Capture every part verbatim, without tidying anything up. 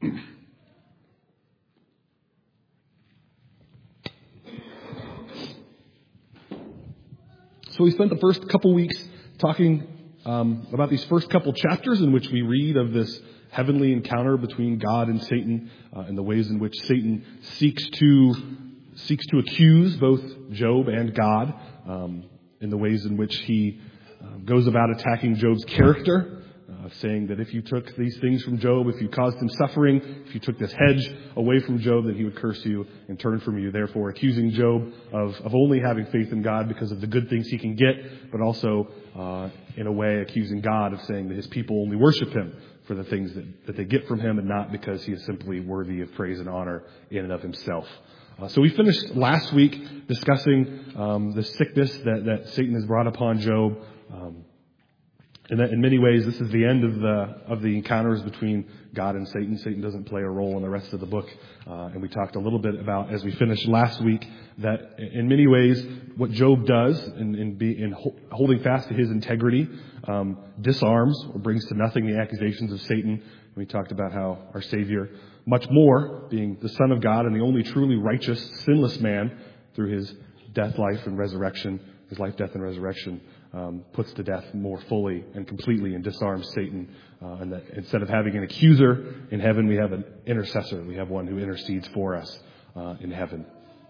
So we spent the first couple weeks talking um, about these first couple chapters in which we read of this heavenly encounter between God and Satan, uh, and the ways in which Satan seeks to seeks to accuse both Job and God, um, in the ways in which he uh, goes about attacking Job's character. Uh, saying that if you took these things from Job, if you caused him suffering, if you took this hedge away from Job, then he would curse you and turn from you. Therefore, accusing Job of, of only having faith in God because of the good things he can get, but also, uh, in a way, accusing God of saying that his people only worship him for the things that, that they get from him and not because he is simply worthy of praise and honor in and of himself. Uh, so we finished last week discussing um, the sickness that, that Satan has brought upon Job. Um, And that in many ways, this is the end of the of the encounters between God and Satan. Satan doesn't play a role in the rest of the book. Uh, and we talked a little bit about, as we finished last week, that in many ways, what Job does in, in, be, in holding fast to his integrity um, disarms or brings to nothing the accusations of Satan. And we talked about how our Savior, much more, being the Son of God and the only truly righteous, sinless man, through his death, life, and resurrection, his life, death, and resurrection, Um, puts to death more fully and completely and disarms Satan. Uh, and that instead of having an accuser in heaven, we have an intercessor. We have one who intercedes for us uh, in heaven.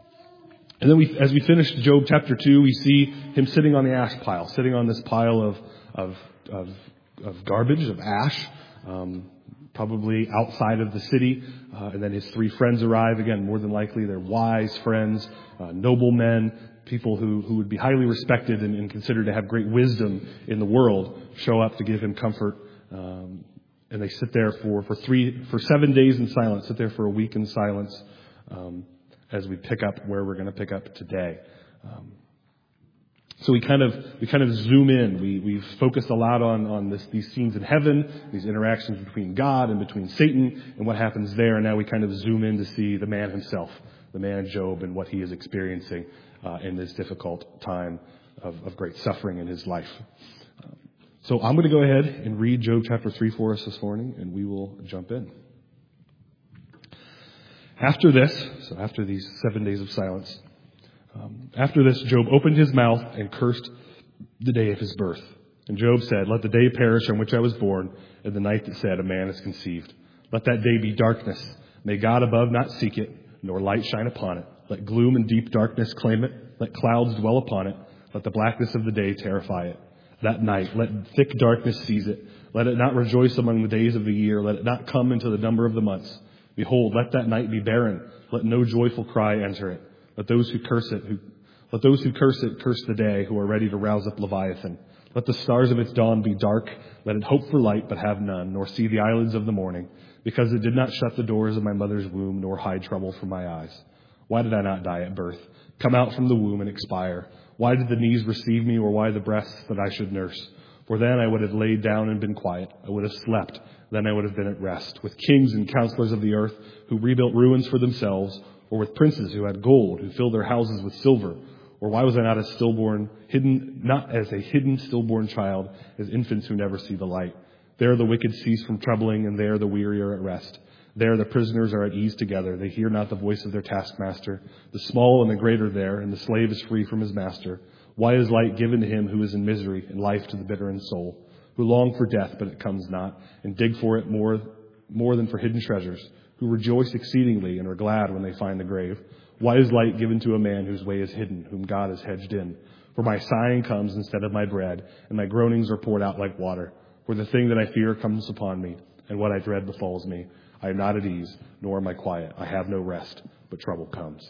And then we, as we finish Job chapter two, we see him sitting on the ash pile, sitting on this pile of of of, of garbage, of ash, um, probably outside of the city. Uh, and then his three friends arrive. Again, more than likely, they're wise friends, uh, noble men, people who, who would be highly respected and, and considered to have great wisdom in the world, show up to give him comfort. Um, and they sit there for, for three, for seven days in silence, sit there for a week in silence, um, as we pick up where we're going to pick up today. Um, so we kind of, we kind of zoom in. We, we've focused a lot on, on this, these scenes in heaven, these interactions between God and between Satan and what happens there. And now we kind of zoom in to see the man himself, the man Job, and what he is experiencing Uh, in this difficult time of, of great suffering in his life. Um, so I'm going to go ahead and read Job chapter three for us this morning, and we will jump in. After this, so after these seven days of silence, um, after this, Job opened his mouth and cursed the day of his birth. And Job said, "Let the day perish on which I was born, and the night that said, a man is conceived. Let that day be darkness. May God above not seek it, nor light shine upon it. Let gloom and deep darkness claim it. Let clouds dwell upon it. Let the blackness of the day terrify it. That night, let thick darkness seize it. Let it not rejoice among the days of the year. Let it not come into the number of the months. Behold, let that night be barren. Let no joyful cry enter it. Let those who curse it, who, let those who curse it curse the day, who are ready to rouse up Leviathan. Let the stars of its dawn be dark. Let it hope for light, but have none, nor see the eyelids of the morning, because it did not shut the doors of my mother's womb, nor hide trouble from my eyes. Why did I not die at birth, come out from the womb and expire? Why did the knees receive me, or why the breasts that I should nurse? For then I would have laid down and been quiet. I would have slept. Then I would have been at rest, with kings and counselors of the earth who rebuilt ruins for themselves, or with princes who had gold, who filled their houses with silver. Or why was I not a stillborn, hidden, not as a hidden stillborn child, as infants who never see the light? There the wicked cease from troubling, and there the weary are at rest. There the prisoners are at ease together. They hear not the voice of their taskmaster. The small and the great are there, and the slave is free from his master. Why is light given to him who is in misery, and life to the bitter in soul, who long for death, but it comes not, and dig for it more, more than for hidden treasures, who rejoice exceedingly and are glad when they find the grave? Why is light given to a man whose way is hidden, whom God has hedged in? For my sighing comes instead of my bread, and my groanings are poured out like water. For the thing that I fear comes upon me, and what I dread befalls me. I am not at ease, nor am I quiet. I have no rest, but trouble comes."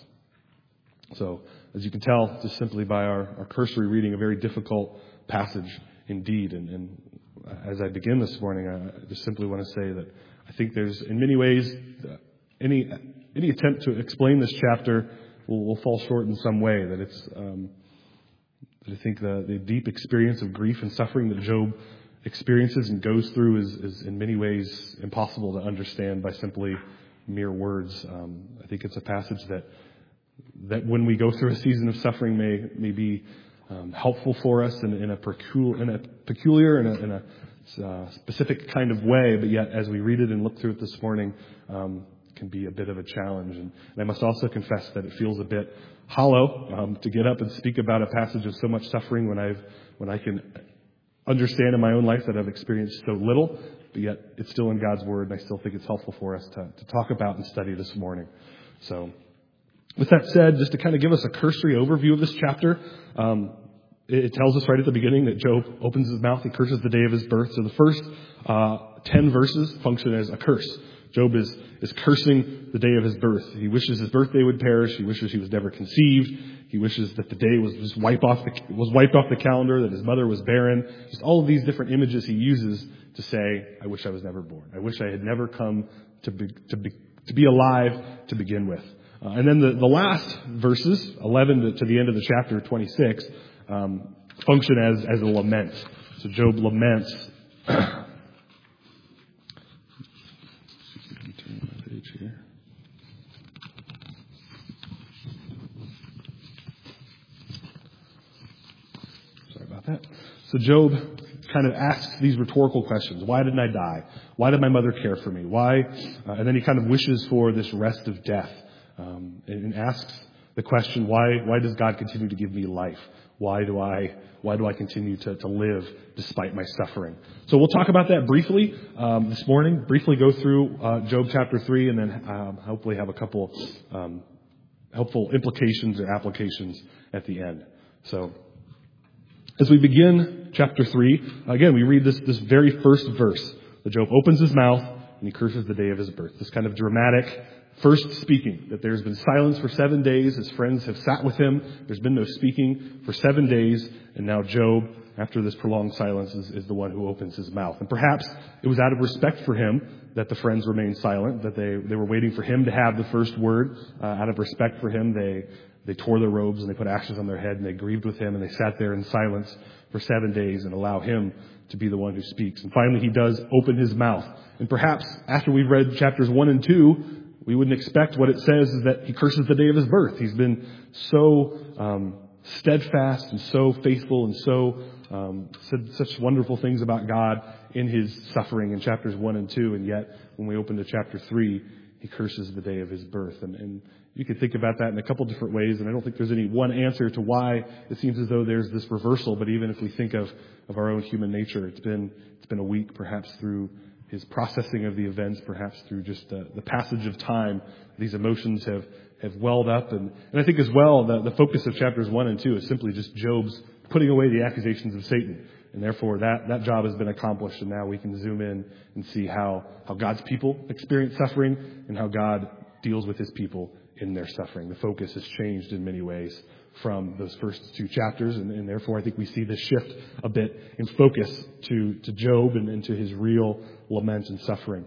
So, as you can tell, just simply by our, our cursory reading, a very difficult passage indeed. And, and as I begin this morning, I just simply want to say that I think there's, in many ways, any any attempt to explain this chapter will, will fall short in some way. That it's, um, that I think the, the deep experience of grief and suffering that Job experiences and goes through is, is in many ways impossible to understand by simply mere words. Um, I think it's a passage that that when we go through a season of suffering may may be um, helpful for us in, in a peculiar in a peculiar in a, in a uh, specific kind of way, but yet as we read it and look through it this morning, um, can be a bit of a challenge. And, and I must also confess that it feels a bit hollow um, to get up and speak about a passage of so much suffering when I've when I can understand in my own life that I've experienced so little, but yet it's still in God's Word, and I still think it's helpful for us to, to talk about and study this morning. So, with that said, just to kind of give us a cursory overview of this chapter, um, it, it tells us right at the beginning that Job opens his mouth, he curses the day of his birth. So the first uh, ten verses function as a curse. Job is, is cursing the day of his birth. He wishes his birthday would perish. He wishes he was never conceived. He wishes that the day was just wiped off the, was wiped off the calendar, that his mother was barren. Just all of these different images he uses to say, I wish I was never born. I wish I had never come to be, to be, to be alive to begin with. Uh, and then the, the last verses, eleven to, to the end of the chapter, twenty-six, um, function as, as a lament. So Job laments. Here. Sorry about that. So Job kind of asks these rhetorical questions. Why didn't I die? Why did my mother care for me? Why? Uh, and then he kind of wishes for this rest of death um, and, and asks the question, why, why does God continue to give me life? Why do I why do I continue to, to live despite my suffering? So we'll talk about that briefly um, this morning. Briefly go through uh, Job chapter three, and then um, hopefully have a couple um, helpful implications or applications at the end. So as we begin chapter three, again we read this this very first verse. That Job opens his mouth and he curses the day of his birth. This kind of dramatic first speaking, that there's been silence for seven days. His friends have sat with him. There's been no speaking for seven days. And now Job, after this prolonged silence, is, is the one who opens his mouth. And perhaps it was out of respect for him that the friends remained silent, that they, they were waiting for him to have the first word. Uh, out of respect for him, they, they tore their robes and they put ashes on their head and they grieved with him and they sat there in silence for seven days and allow him to be the one who speaks. And finally, he does open his mouth. And perhaps after we've read chapters one and two, we wouldn't expect what it says is that he curses the day of his birth. He's been so um, steadfast and so faithful and so um, said such wonderful things about God in his suffering in chapters one and two. And yet, when we open to chapter three, he curses the day of his birth. And, and you could think about that in a couple different ways. And I don't think there's any one answer to why it seems as though there's this reversal. But even if we think of, of our own human nature, it's been it's been a week perhaps through his processing of the events, perhaps through just uh, the passage of time, these emotions have, have welled up. And, and I think as well, the, the focus of chapters one and two is simply just Job's putting away the accusations of Satan. And therefore, that, that job has been accomplished. And now we can zoom in and see how, how God's people experience suffering and how God deals with his people in their suffering. The focus has changed in many ways from those first two chapters, and, and therefore I think we see this shift a bit in focus to, to Job and, and to his real lament and suffering.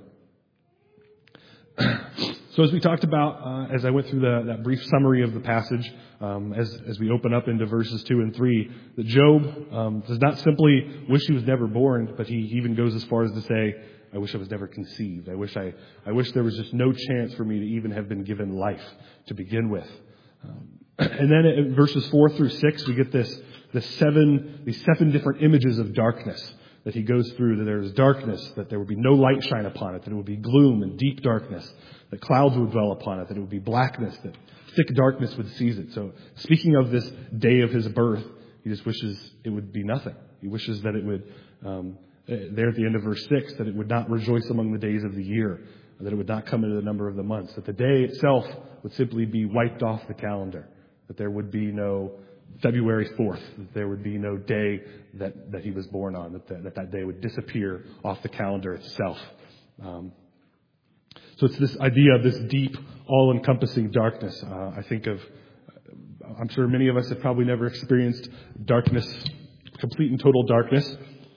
So as we talked about, uh, as I went through the, that brief summary of the passage, um, as, as we open up into verses two and three, that Job um, does not simply wish he was never born, but he even goes as far as to say, I wish I was never conceived. I wish I, I wish there was just no chance for me to even have been given life to begin with. Um, and then in verses four through six, we get this, this seven, these seven different images of darkness that he goes through. That there is darkness, that there would be no light shine upon it, that it would be gloom and deep darkness, that clouds would dwell upon it, that it would be blackness, that thick darkness would seize it. So speaking of this day of his birth, he just wishes it would be nothing. He wishes that it would, um, there at the end of verse six, that it would not rejoice among the days of the year, that it would not come into the number of the months, that the day itself would simply be wiped off the calendar, that there would be no February fourth, that there would be no day that, that he was born on, that, the, that that day would disappear off the calendar itself. Um, so it's this idea of this deep, all-encompassing darkness. Uh, I think of, I'm sure many of us have probably never experienced darkness, complete and total darkness.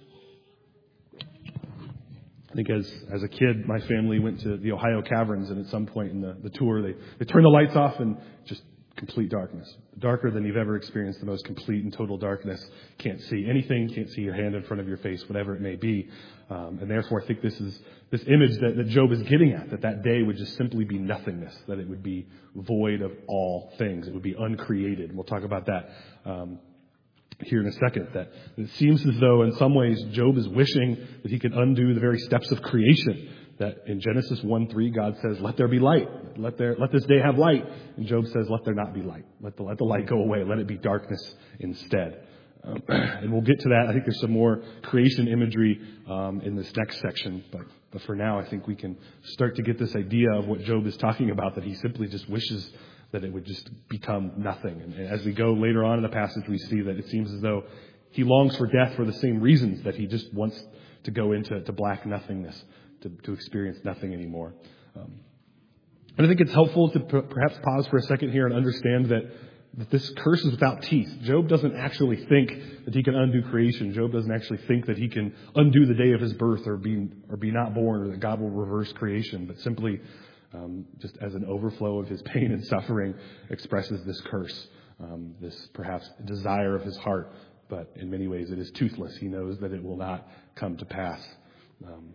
I think as as a kid, my family went to the Ohio Caverns, and at some point in the, the tour, they, they turned the lights off and just complete darkness. Darker than you've ever experienced, the most complete and total darkness. Can't see anything, can't see your hand in front of your face, whatever it may be. Um, and therefore, I think this is this image that, that Job is getting at, that that day would just simply be nothingness, that it would be void of all things. It would be uncreated. And we'll talk about that um, here in a second, that it seems as though in some ways Job is wishing that he could undo the very steps of creation. That in Genesis one three, God says, let there be light. Let there, let this day have light. And Job says, let there not be light. Let the, let the light go away. Let it be darkness instead. Um, and we'll get to that. I think there's some more creation imagery um, in this next section. But, but for now, I think we can start to get this idea of what Job is talking about, that he simply just wishes that it would just become nothing. And as we go later on in the passage, we see that it seems as though he longs for death for the same reasons, that he just wants to go into to black nothingness, to, to experience nothing anymore. Um, and I think it's helpful to p- perhaps pause for a second here and understand that, that this curse is without teeth. Job doesn't actually think that he can undo creation. Job doesn't actually think that he can undo the day of his birth or be or be not born, or that God will reverse creation, but simply Um, just as an overflow of his pain and suffering, expresses this curse, um, this perhaps desire of his heart, but in many ways it is toothless. He knows that it will not come to pass. Um,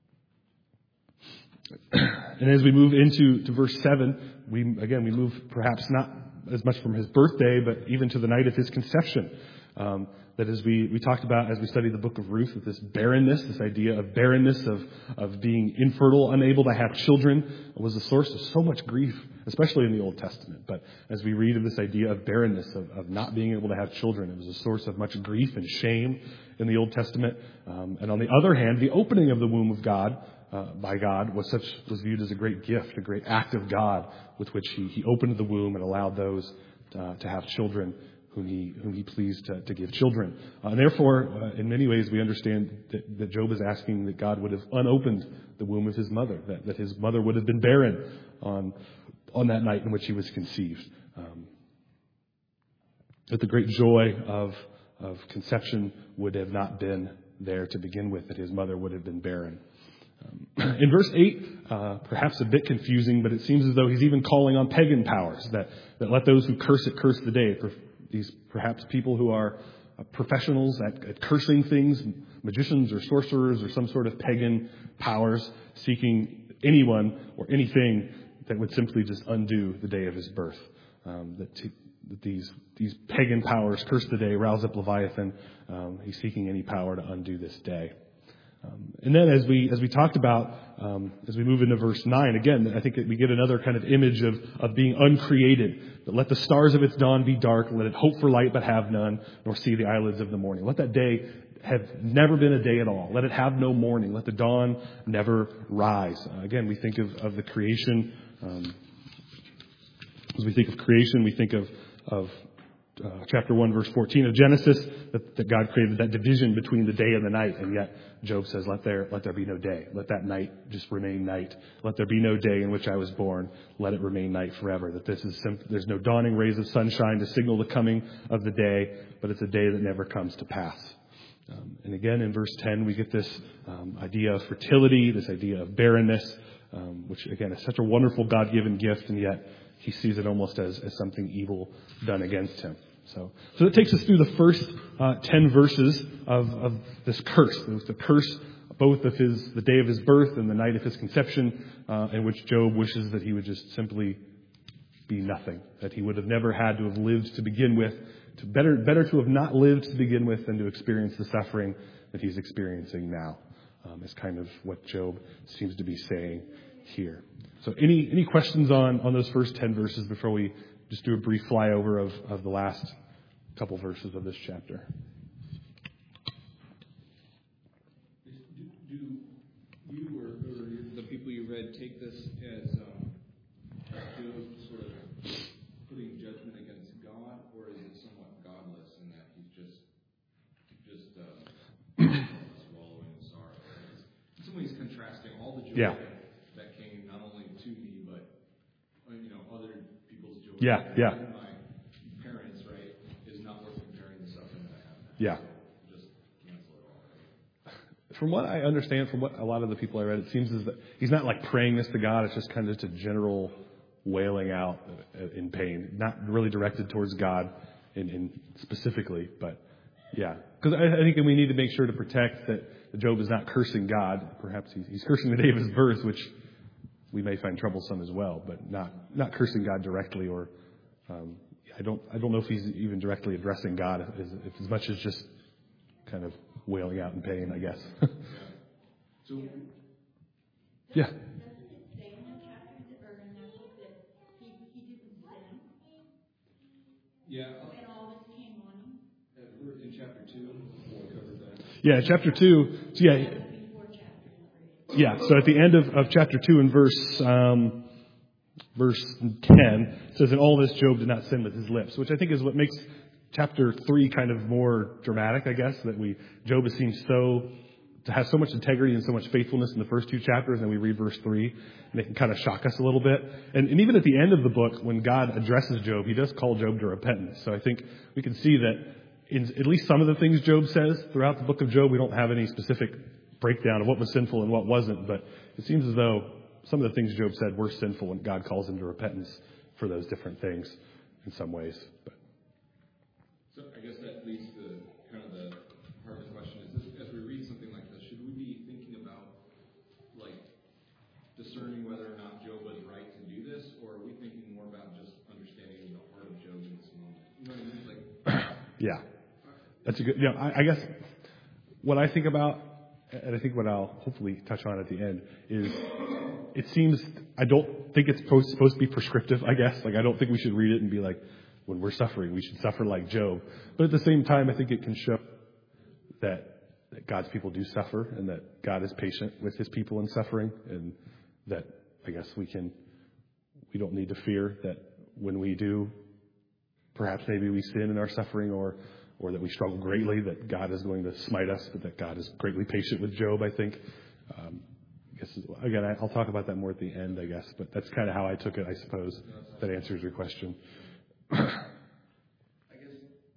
and as we move into to verse seven, we again we move perhaps not as much from his birthday, but even to the night of his conception. Um, that as we, we talked about as we studied the book of Ruth, that this barrenness, this idea of barrenness, of, of being infertile, unable to have children, was a source of so much grief, especially in the Old Testament. But as we read of this idea of barrenness, of, of not being able to have children, it was a source of much grief and shame in the Old Testament. Um, and on the other hand, the opening of the womb of God uh, by God was such was viewed as a great gift, a great act of God, with which he, he opened the womb and allowed those uh, to have children whom he whom he pleased to, to give children. Uh, and therefore, uh, in many ways, we understand that, that Job is asking that God would have unopened the womb of his mother, that, that his mother would have been barren on on that night in which he was conceived. Um, that the great joy of of conception would have not been there to begin with, that his mother would have been barren. Um, in verse eight, uh, perhaps a bit confusing, but it seems as though he's even calling on pagan powers, that, that let those who curse it curse the day. These perhaps people who are professionals at, at cursing things, magicians or sorcerers or some sort of pagan powers, seeking anyone or anything that would simply just undo the day of his birth. Um, that, t- that these these pagan powers curse the day, rouse up Leviathan. Um, he's seeking any power to undo this day. Um, and then as we as we talked about, um, as we move into verse nine, again, I think that we get another kind of image of, of being uncreated. That let the stars of its dawn be dark, let it hope for light but have none, nor see the eyelids of the morning. Let that day have never been a day at all. Let it have no morning. Let the dawn never rise. Uh, again, we think of, of the creation. Um, as we think of creation, we think of of Uh, chapter one, verse fourteen of Genesis, that, that God created that division between the day and the night. And yet Job says, let there, let there be no day. Let that night just remain night. Let there be no day in which I was born. Let it remain night forever. That this is simple, there's no dawning rays of sunshine to signal the coming of the day, but it's a day that never comes to pass. Um, and again, in verse ten, we get this um, idea of fertility, this idea of barrenness, um, which again is such a wonderful God-given gift, and yet he sees it almost as, as something evil done against him. So, so that takes us through the first uh, ten verses of, of this curse. It was the curse both of his the day of his birth and the night of his conception, uh, in which Job wishes that he would just simply be nothing, that he would have never had to have lived to begin with. To better, better to have not lived to begin with than to experience the suffering that he's experiencing now. Um, is kind of what Job seems to be saying here. So, any any questions on on those first ten verses before we just do a brief flyover of, of the last couple verses of this chapter? Do, do you or, or the people you read take this as um, Job sort of putting judgment against God, or is it somewhat godless in that he's just just uh, swallowing the sorrow? In some ways, contrasting all the joy Yeah. that came not only to me, but you know other people's joy. Yeah, yeah. My parents, right, is not worth comparing the suffering that I have now. Yeah. So just cancel it all. Right? From what I understand, from what a lot of the people I read, it seems as that he's not like praying this to God. It's just kind of just a general wailing out in pain, not really directed towards God in, in specifically, but yeah. Because I, I think we need to make sure to protect that Job is not cursing God. Perhaps he's, he's cursing the day of his birth, which we may find troublesome as well, but not, not cursing God directly or, um, I don't I don't know if he's even directly addressing God as, as much as just kind of wailing out in pain, I guess. Yeah. So, yeah. Doesn't it say in that chapter that, or in that book that he, he didn't sin yeah, and all this came on him? uh, we're in chapter two. We'll cover that. Yeah, chapter two. So yeah, Before chapter. yeah. So at the end of, of chapter two in verse um, verse ten, it says, "In all this, Job did not sin with his lips," which I think is what makes chapter three kind of more dramatic. I guess that we Job seems so to have so much integrity and so much faithfulness in the first two chapters, and then we read verse three, and it can kind of shock us a little bit. And, and even at the end of the book, when God addresses Job, he does call Job to repentance. So I think we can see that in at least some of the things Job says throughout the book of Job, we don't have any specific breakdown of what was sinful and what wasn't, but it seems as though some of the things Job said were sinful, and God calls him to repentance for those different things in some ways. But. So I guess that leads to kind of the part of the question is this, as we read something like this, should we be thinking about like discerning whether or not Job was right to do this, or are we thinking more about just understanding the heart of Job in this moment? You know what I mean? Like, yeah, that's a good, you know, I, I guess what I think about, and I think what I'll hopefully touch on at the end, is it seems, I don't think it's supposed to be prescriptive, I guess. Like, I don't think we should read it and be like, when we're suffering, we should suffer like Job. But at the same time, I think it can show that, that God's people do suffer, and that God is patient with his people in suffering, and that I guess we can, we don't need to fear that when we do, perhaps maybe we sin in our suffering, or or that we struggle greatly, that God is going to smite us, but that God is greatly patient with Job, I think. Um, I guess, again, I'll talk about that more at the end, I guess, but that's kind of how I took it, I suppose. That answers your question. I guess,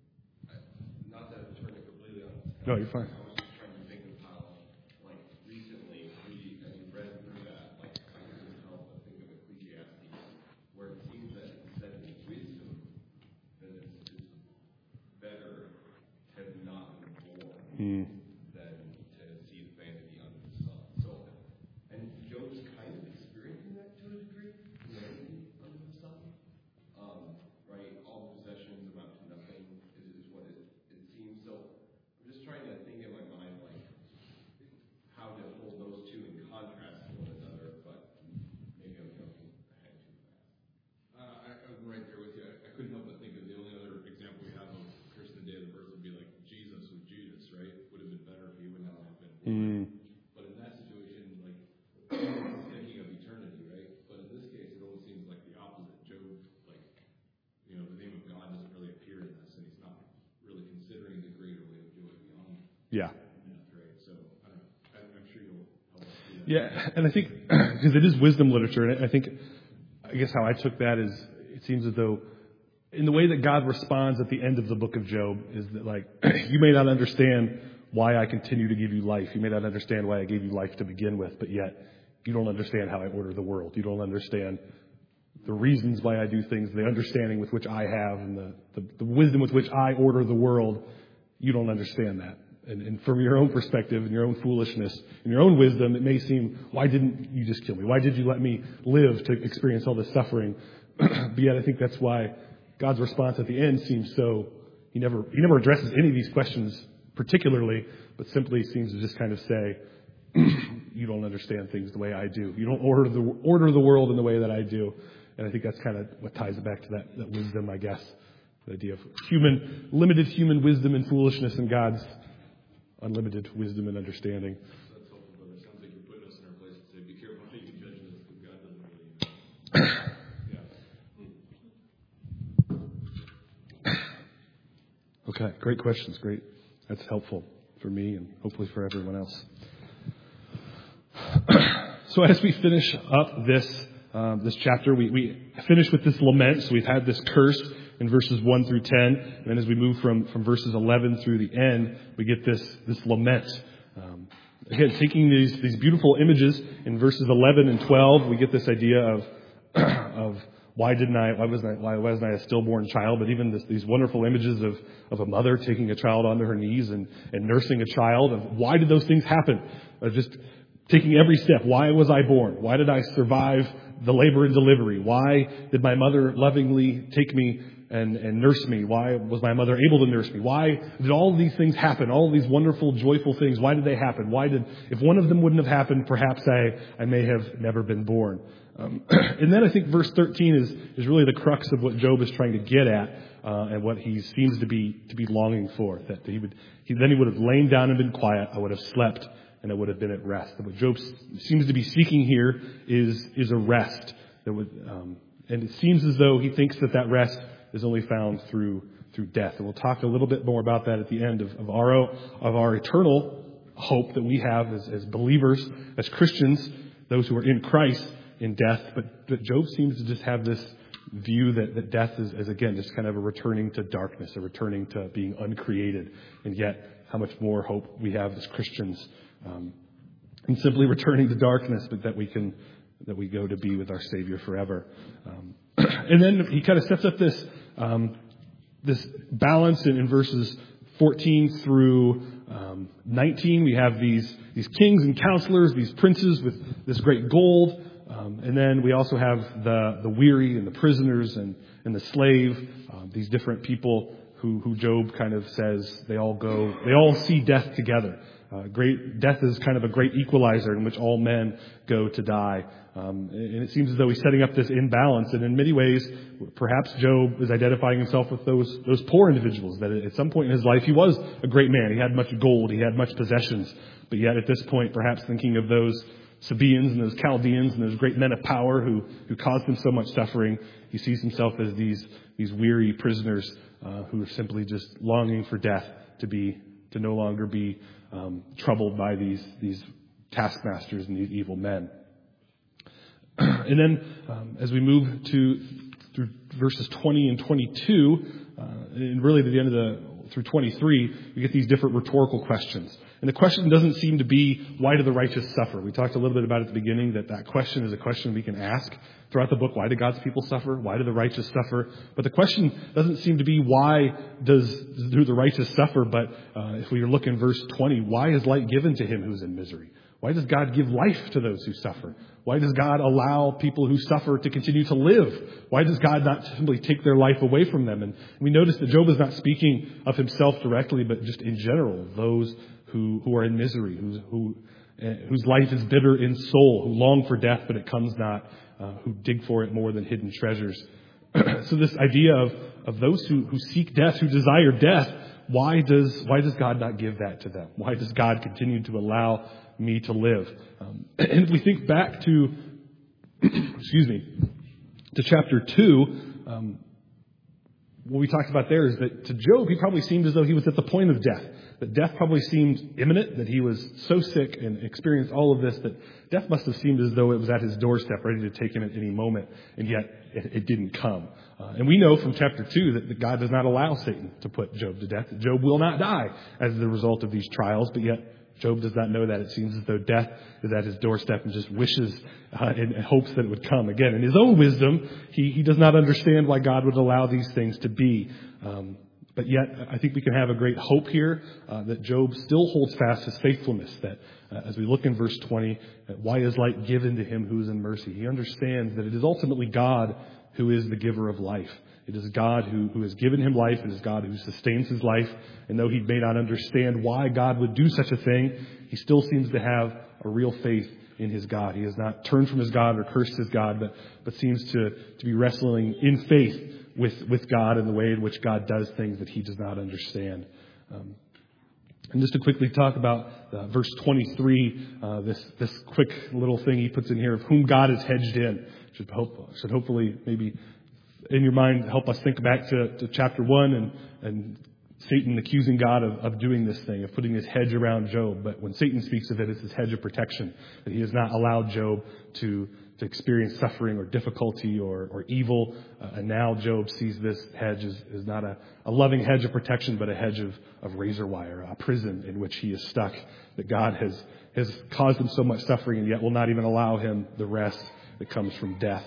not that I'm turning completely on. No, you're fine. I was just trying to think of how, like, recently, we, as you read through that, like, I couldn't help but think of Ecclesiastes, where it seems that instead of wisdom, that it's, it's better to not be born Mm. than to see the vanity under the sun. So, and Job is kind of experiencing that to a degree, vanity under the sun. Um, right? All possessions amount to nothing is, is what it, it seems. So I'm just trying to think in my mind, like, how to hold those two in contrast to one another, but maybe I'm jumping ahead too fast. Uh, I, I'm right there with you. I, I couldn't help but think of the only other example we have of cursing the day of the birth would be like Jesus with Judas, right? Would have been better if he wouldn't have been born. Mm. But in that situation, like, thinking of eternity, right? But in this case, it almost seems like the opposite. Job, like, you know, the name of God doesn't really appear in this, and he's not really considering the greater way of doing beyond Yeah. that, right? So, I don't know. I, I'm sure you'll help us do that. Yeah, and I think, because it is wisdom literature, and I think, I guess how I took that is, it seems as though, in the way that God responds at the end of the book of Job, is that, like, you may not understand why I continue to give you life. You may not understand why I gave you life to begin with, but yet, you don't understand how I order the world. You don't understand the reasons why I do things, the understanding with which I have, and the, the, the wisdom with which I order the world. You don't understand that. And, and from your own perspective and your own foolishness and your own wisdom, it may seem, why didn't you just kill me? Why did you let me live to experience all this suffering? But yet I think that's why God's response at the end seems so, he never, he never addresses any of these questions particularly, but simply seems to just kind of say, you don't understand things the way I do. You don't order the, order the world in the way that I do. And I think that's kind of what ties it back to that, that wisdom, I guess. The idea of human, limited human wisdom and foolishness, and God's unlimited wisdom and understanding. That's helpful, brother. Sounds like you're putting us in our place to say, be careful how you can judge this, because God doesn't really know. Yeah. Okay, great questions. Great. That's helpful for me and hopefully for everyone else. So as we finish up this um, this chapter, we, we finish with this lament. So we've had this curse in verses one through ten. And then as we move from, from verses eleven through the end, we get this, this lament. Um, again, taking these, these beautiful images in verses eleven and twelve, we get this idea of, of why didn't I, why wasn't I, why wasn't I a stillborn child? But even this, these wonderful images of, of a mother taking a child onto her knees and, and nursing a child. And why did those things happen? Uh, just taking every step. Why was I born? Why did I survive the labor and delivery? Why did my mother lovingly take me and, and nurse me? Why was my mother able to nurse me? Why did all of these things happen? All of these wonderful, joyful things, why did they happen? Why did, if one of them wouldn't have happened, perhaps I, I may have never been born. Um, and then I think verse thirteen is, is really the crux of what Job is trying to get at, uh, and what he seems to be, to be longing for. That he would, he, then he would have lain down and been quiet. I would have slept and I would have been at rest. And what Job seems to be seeking here is, is a rest that would, um, and it seems as though he thinks that that rest is only found through, through death. And we'll talk a little bit more about that at the end of, of our, of our eternal hope that we have as, as believers, as Christians, those who are in Christ, in death. But, but Job seems to just have this view that, that death is, is, again, just kind of a returning to darkness, a returning to being uncreated. And yet, how much more hope we have as Christians, um, in simply returning to darkness, but that we can, that we go to be with our Savior forever. Um, and then he kind of sets up this, um, this balance in, in verses fourteen through um, nineteen. We have these, these kings and counselors, these princes with this great gold. Um, and then we also have the, the weary and the prisoners and, and the slave, um, these different people who, who Job kind of says they all go, they all see death together. Uh, great death is kind of a great equalizer in which all men go to die. Um, and it seems as though he's setting up this imbalance. And in many ways, perhaps Job is identifying himself with those, those poor individuals, that at some point in his life he was a great man. He had much gold. He had much possessions. But yet at this point, perhaps thinking of those Sabaeans and those Chaldeans and those great men of power who, who caused him so much suffering, he sees himself as these, these weary prisoners uh, who are simply just longing for death, to be, to no longer be um, troubled by these, these taskmasters and these evil men. And then um, as we move to through verses twenty and twenty-two, uh, and really to the end of the through twenty-three, we get these different rhetorical questions. And the question doesn't seem to be, why do the righteous suffer? We talked a little bit about at the beginning that that question is a question we can ask throughout the book. Why do God's people suffer? Why do the righteous suffer? But the question doesn't seem to be, why does do the righteous suffer? But uh, if we look in verse twenty, why is light given to him who's in misery? Why does God give life to those who suffer? Why does God allow people who suffer to continue to live? Why does God not simply take their life away from them? And we notice that Job is not speaking of himself directly, but just in general, those who, who are in misery, who, who, uh, whose life is bitter in soul, who long for death, but it comes not, uh, who dig for it more than hidden treasures. So this idea of, of those who, who seek death, who desire death, why does, why does God not give that to them? Why does God continue to allow me to live? Um, and if we think back to, excuse me, to chapter two, um, what we talked about there is that to Job, he probably seemed as though he was at the point of death. That death probably seemed imminent, that he was so sick and experienced all of this that death must have seemed as though it was at his doorstep, ready to take him at any moment, and yet it, it didn't come. Uh, and we know from chapter two that, that God does not allow Satan to put Job to death. That Job will not die as the result of these trials, but yet Job does not know that. It seems as though death is at his doorstep and just wishes uh, and, and hopes that it would come. Again, in his own wisdom, he, he does not understand why God would allow these things to be. Um, but yet, I think we can have a great hope here uh, that Job still holds fast his faithfulness. That uh, as we look in verse twenty, that why is light given to him who is in mercy? He understands that it is ultimately God who is the giver of life. It is God who, who has given him life. It is God who sustains his life. And though he may not understand why God would do such a thing, he still seems to have a real faith in his God. He has not turned from his God or cursed his God, but, but seems to, to be wrestling in faith with, with God in the way in which God does things that he does not understand. Um, and just to quickly talk about uh, verse twenty-three, uh, this, this quick little thing he puts in here of whom God is hedged in. Should, hope, should hopefully maybe in your mind help us think back to, to chapter one and, and Satan accusing God of, of doing this thing, of putting his hedge around Job. But when Satan speaks of it, it's his hedge of protection, that he has not allowed Job to, to experience suffering or difficulty or, or evil. Uh, and now Job sees this hedge as, as not a, a loving hedge of protection, but a hedge of, of razor wire, a prison in which he is stuck, that God has, has caused him so much suffering and yet will not even allow him the rest that comes from death.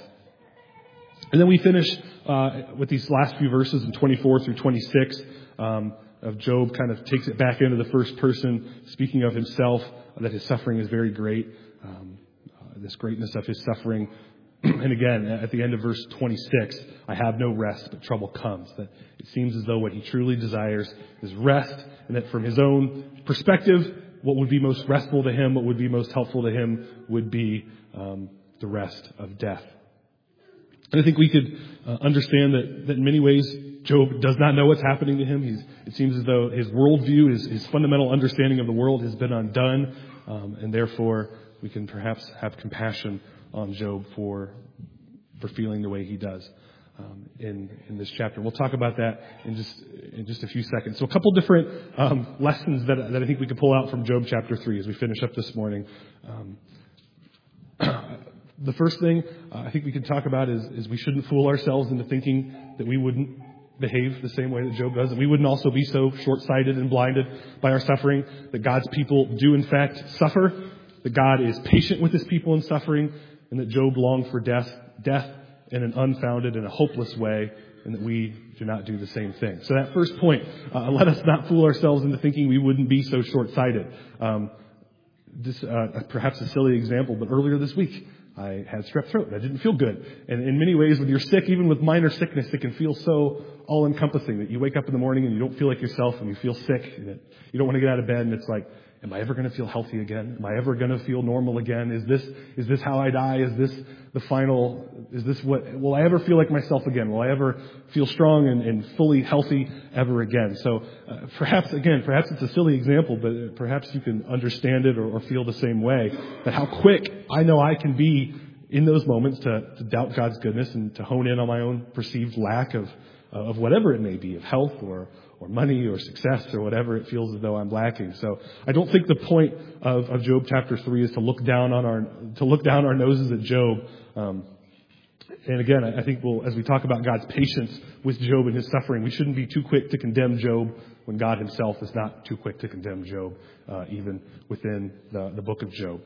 And then we finish uh, with these last few verses in twenty-four through twenty-six um, of Job kind of takes it back into the first person, speaking of himself, uh, that his suffering is very great, um, uh, this greatness of his suffering. And again, at the end of verse twenty-six, I have no rest, but trouble comes. That it seems as though what he truly desires is rest, and that from his own perspective, what would be most restful to him, what would be most helpful to him, would be um, the rest of death. And I think we could uh, understand that, that in many ways, Job does not know what's happening to him. He's, it seems as though his worldview, his, his fundamental understanding of the world has been undone, um, and therefore we can perhaps have compassion on Job for for feeling the way he does um, in in this chapter. We'll talk about that in just in just a few seconds. So a couple different um, lessons that that I think we could pull out from Job chapter three as we finish up this morning. Um, the first thing uh, I think we can talk about is is we shouldn't fool ourselves into thinking that we wouldn't behave the same way that Job does, and we wouldn't also be so short-sighted and blinded by our suffering, that God's people do in fact suffer, that God is patient with his people in suffering, and that Job longed for death, death in an unfounded and a hopeless way, and that we do not do the same thing. So that first point, uh, let us not fool ourselves into thinking we wouldn't be so short-sighted. Um, this, uh, perhaps a silly example, but earlier this week, I had strep throat, and I didn't feel good. And in many ways, when you're sick, even with minor sickness, it can feel so all-encompassing that you wake up in the morning and you don't feel like yourself, and you feel sick, and it, you don't want to get out of bed, and it's like, am I ever going to feel healthy again? Am I ever going to feel normal again? Is this is this how I die? Is this the final? Is this what? Will I ever feel like myself again? Will I ever feel strong and, and fully healthy ever again? So uh, perhaps, again, perhaps it's a silly example, but perhaps you can understand it or, or feel the same way, that how quick I know I can be in those moments to, to doubt God's goodness and to hone in on my own perceived lack of uh, of whatever it may be, of health or or money or success or whatever it feels as though I'm lacking. So I don't think the point of, of Job chapter three is to look down on our to look down our noses at Job. Um, and again, I think we'll, as we talk about God's patience with Job and his suffering, we shouldn't be too quick to condemn Job when God himself is not too quick to condemn Job, uh, even within the, the book of Job.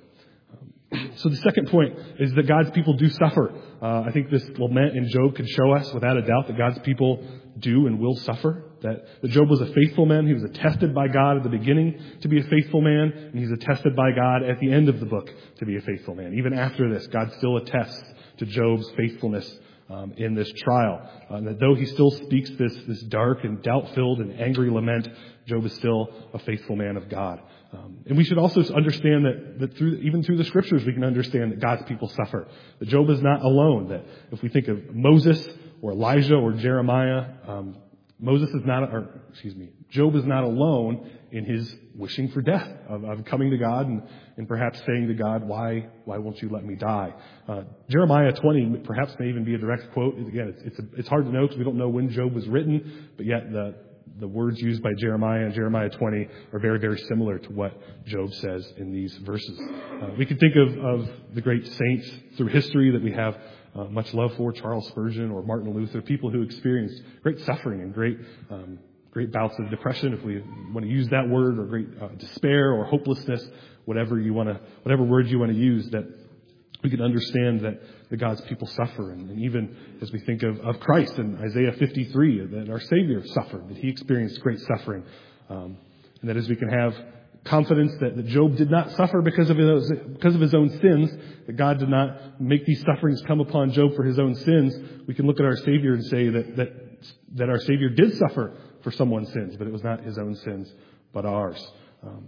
Um, so the second point is that God's people do suffer. Uh, I think this lament in Job could show us without a doubt that God's people do and will suffer. That, that Job was a faithful man. He was attested by God at the beginning to be a faithful man, and he's attested by God at the end of the book to be a faithful man. Even after this, God still attests to Job's faithfulness um, in this trial. Uh, and that though he still speaks this, this dark and doubt-filled and angry lament, Job is still a faithful man of God. Um, and we should also understand that, that through, even through the scriptures, we can understand that God's people suffer. That Job is not alone. That if we think of Moses or Elijah or Jeremiah, um, Moses is not, or excuse me, Job is not alone in his wishing for death, of, of coming to God and, and perhaps saying to God, why, why won't you let me die? Uh, Jeremiah twenty perhaps may even be a direct quote. Again, it's, it's, a, it's hard to know because we don't know when Job was written, but yet the, the words used by Jeremiah in Jeremiah twenty are very, very similar to what Job says in these verses. Uh, we can think of, of the great saints through history that we have Uh, much love for, Charles Spurgeon or Martin Luther, people who experienced great suffering and great um, great bouts of depression, if we want to use that word, or great uh, despair or hopelessness, whatever you want to, whatever word you want to use, that we can understand that, that God's people suffer. And, and even as we think of, of Christ in Isaiah fifty-three, that our Savior suffered, that he experienced great suffering, um, and that as we can have confidence that, that Job did not suffer because of his because of his own sins, that God did not make these sufferings come upon Job for his own sins, we can look at our Savior and say that that, that our Savior did suffer for someone's sins, but it was not his own sins, but ours. Um,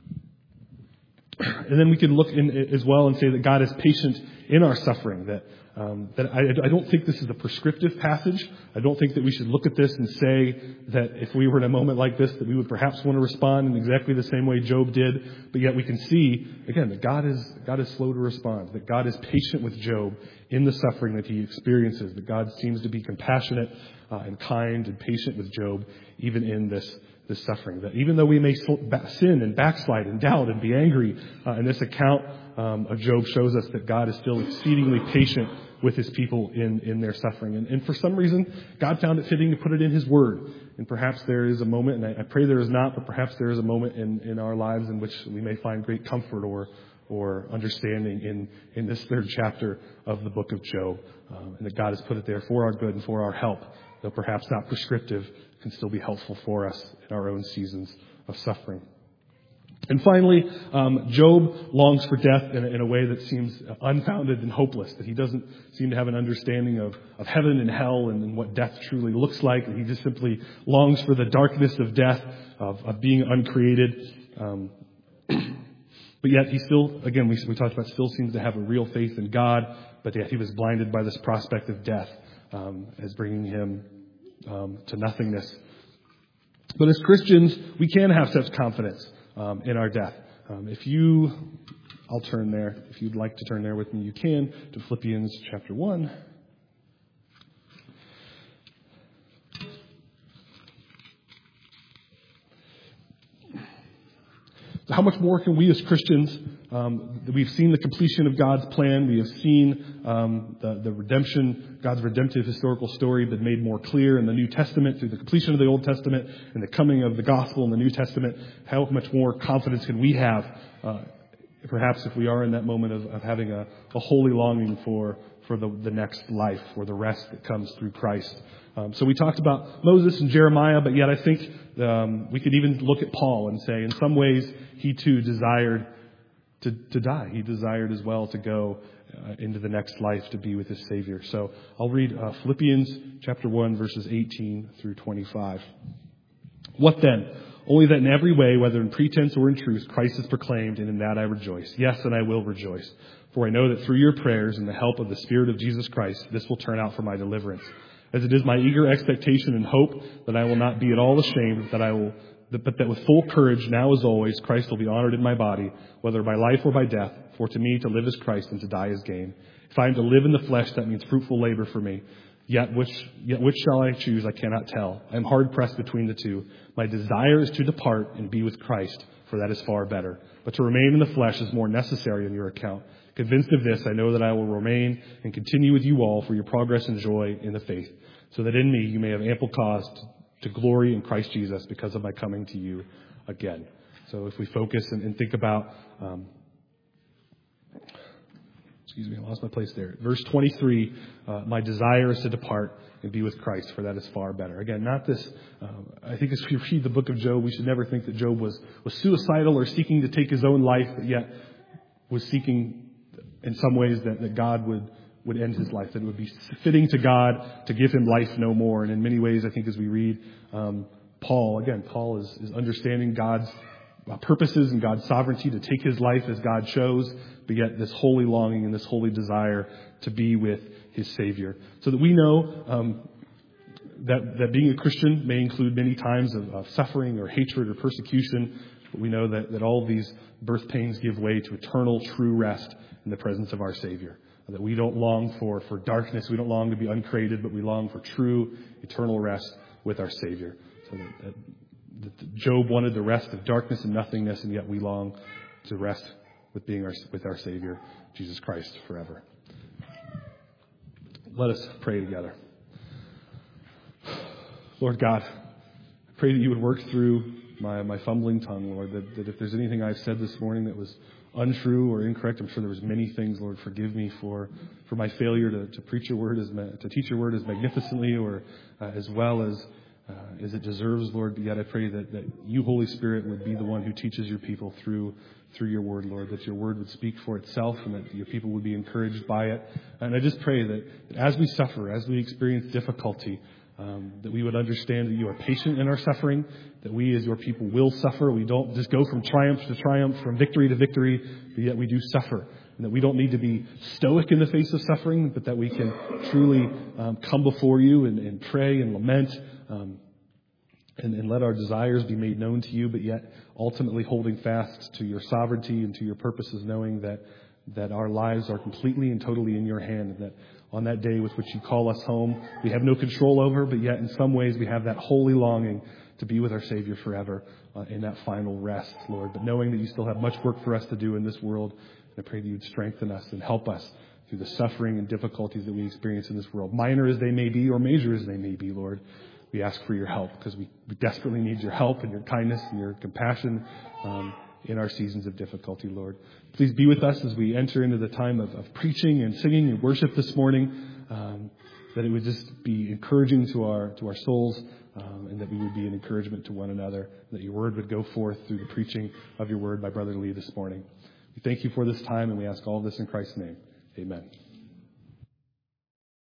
and then we can look in as well and say that God is patient in our suffering, that Um, that I, I don't think this is a prescriptive passage. I don't think that we should look at this and say that if we were in a moment like this, that we would perhaps want to respond in exactly the same way Job did. But yet we can see, again, that God is God is slow to respond, that God is patient with Job in the suffering that he experiences, that God seems to be compassionate uh, and kind and patient with Job, even in this this suffering. That even though we may sin and backslide and doubt and be angry, uh, in this account um, of Job shows us that God is still exceedingly patient with his people in, in their suffering. And, and for some reason, God found it fitting to put it in his word. And perhaps there is a moment, and I, I pray there is not, but perhaps there is a moment in, in our lives in which we may find great comfort or or understanding in, in this third chapter of the book of Job. Um, and that God has put it there for our good and for our help, though perhaps not prescriptive, can still be helpful for us in our own seasons of suffering. And finally, um, Job longs for death in a, in a way that seems unfounded and hopeless, that he doesn't seem to have an understanding of, of heaven and hell and, and what death truly looks like. And he just simply longs for the darkness of death, of, of being uncreated. Um, but yet he still, again, we, we talked about, still seems to have a real faith in God, but yet he was blinded by this prospect of death um, as bringing him um, to nothingness. But as Christians, we can have such confidence Um, in our death. Um, if you, I'll turn there. If you'd like to turn there with me, you can, to Philippians chapter one. So how much more can we as Christians, um, we've seen the completion of God's plan. We have seen um, the, the redemption, God's redemptive historical story been made more clear in the New Testament through the completion of the Old Testament and the coming of the gospel in the New Testament. How much more confidence can we have, uh, perhaps if we are in that moment of, of having a, a holy longing for, for the, the next life, for the rest that comes through Christ. Um, so we talked about Moses and Jeremiah, but yet I think um, we could even look at Paul and say in some ways he too desired to, to die. He desired as well to go uh, into the next life to be with his Savior. So I'll read uh, Philippians chapter one, verses eighteen through twenty-five. What then? Only that in every way, whether in pretense or in truth, Christ is proclaimed, and in that I rejoice. Yes, and I will rejoice. For I know that through your prayers and the help of the Spirit of Jesus Christ, this will turn out for my deliverance. As it is my eager expectation and hope that I will not be at all ashamed, that I will, but that with full courage, now as always, Christ will be honored in my body, whether by life or by death. For to me, to live is Christ, and to die is gain. If I am to live in the flesh, that means fruitful labor for me. Yet which, yet which shall I choose? I cannot tell. I am hard pressed between the two. My desire is to depart and be with Christ, for that is far better. But to remain in the flesh is more necessary on your account. Convinced of this, I know that I will remain and continue with you all for your progress and joy in the faith, so that in me you may have ample cause to, to glory in Christ Jesus because of my coming to you again. So if we focus and, and think about, um, excuse me, I lost my place there. Verse twenty-three, uh, my desire is to depart and be with Christ, for that is far better. Again, not this, um, I think as we read the book of Job, we should never think that Job was, was suicidal or seeking to take his own life, but yet was seeking in some ways that, that God would, would end his life, that it would be fitting to God to give him life no more. And in many ways, I think as we read um, Paul, again, Paul is, is understanding God's purposes and God's sovereignty to take his life as God chose, but yet this holy longing and this holy desire to be with his Savior. So that we know um, that, that being a Christian may include many times of, of suffering or hatred or persecution, but we know that, that all of these birth pains give way to eternal true rest in the presence of our Savior. That we don't long for, for darkness, we don't long to be uncreated, but we long for true eternal rest with our Savior. So that, that, that Job wanted the rest of darkness and nothingness, and yet we long to rest with being our, with our Savior, Jesus Christ, forever. Let us pray together. Lord God, I pray that you would work through my, my fumbling tongue, Lord, that, that if there's anything I've said this morning that was untrue or incorrect, I'm sure there was many things, Lord, forgive me for, for my failure to, to preach your word, as to teach your word as magnificently or uh, as well as uh, as it deserves, Lord. But yet I pray that, that you, Holy Spirit, would be the one who teaches your people through through your word, Lord, that your word would speak for itself and that your people would be encouraged by it. And I just pray that, that as we suffer, as we experience difficulty, Um, that we would understand that you are patient in our suffering, that we as your people will suffer. We don't just go from triumph to triumph, from victory to victory, but yet we do suffer. And that we don't need to be stoic in the face of suffering, but that we can truly um, come before you and, and pray and lament um, and, and let our desires be made known to you, but yet ultimately holding fast to your sovereignty and to your purposes, knowing that that our lives are completely and totally in your hand, and that on that day with which you call us home, we have no control over, but yet in some ways we have that holy longing to be with our Savior forever uh, in that final rest, Lord. But knowing that you still have much work for us to do in this world, I pray that you'd strengthen us and help us through the suffering and difficulties that we experience in this world, minor as they may be or major as they may be, Lord. We ask for your help because we, we desperately need your help and your kindness and your compassion um, in our seasons of difficulty, Lord. Please be with us as we enter into the time of, of preaching and singing and worship this morning, um, that it would just be encouraging to our to our souls, um, and that we would be an encouragement to one another, that your word would go forth through the preaching of your word by Brother Lee this morning. We thank you for this time, and we ask all of this in Christ's name. Amen.